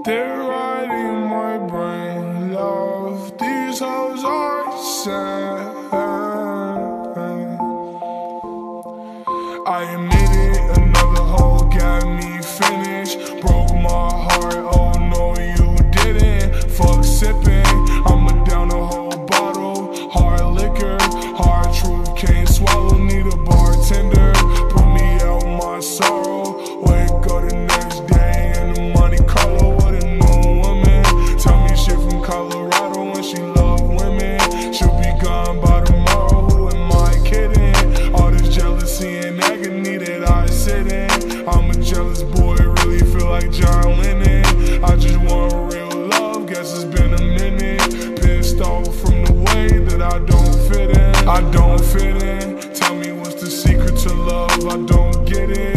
They're riding my brain, love. These hoes are sad. I admit it, another hoe got me finished. Broke my heart, oh no you didn't. Fuck sipping, I'ma down a whole bottle. Hard liquor, hard truth, can't swallow. Need a bartender, put me out my sorrow. Wake up the next day in the Monte Carlo with a new woman. Tell me shit from Colorado when she love women. She'll be gone by tomorrow, who am I kidding? All this jealousy and agony that I sit in. I'm a jealous boy, really feel like John Lennon. I just want real love, guess it's been a minute. Pissed off from the way that I don't fit in. I don't fit in. Tell me what's the secret to love, I don't get it.